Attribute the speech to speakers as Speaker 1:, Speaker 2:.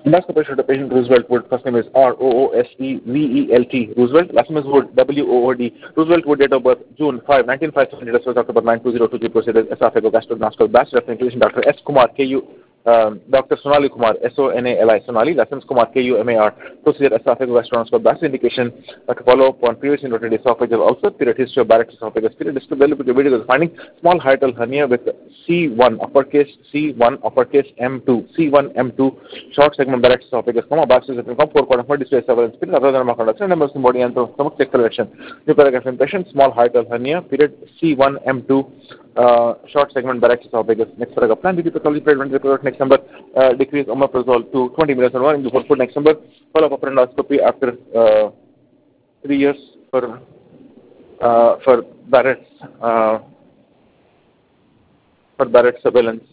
Speaker 1: Endoscopy showed the patient Roosevelt Wood. First name is Roosevelt. Roosevelt. Last name is Wood. Wood. Roosevelt Wood. Date of birth June 5, 1957. Date of birth October 9, 2023. Procedure esophagogastrognoscal batch. Reference inclusion Dr. S. Kumar K.U. Dr. Sonali Kumar Sonali Sonali. Last name is Kumar Kumar. Procedure esophagogastrognoscal batch. Indication to follow up on previous inverted esophageal ulcer. Period history of Barrett's esophagus. Period disability is finding small hiatal hernia with C1 uppercase M2 C1 M2 short segment Barrett's esophagus, Baxter's from 4 display surveillance period, other than Macondax, members in body and stomach check correction. New paragraph impression, small hiatal hernia, period C1 M2 short segment Barrett's esophagus. Next paragraph plan, DD pathology period, report next number, decrease omeprazole to 20 milligrams per hour in before food. Next number, follow up endoscopy after 3 years for Barrett's surveillance.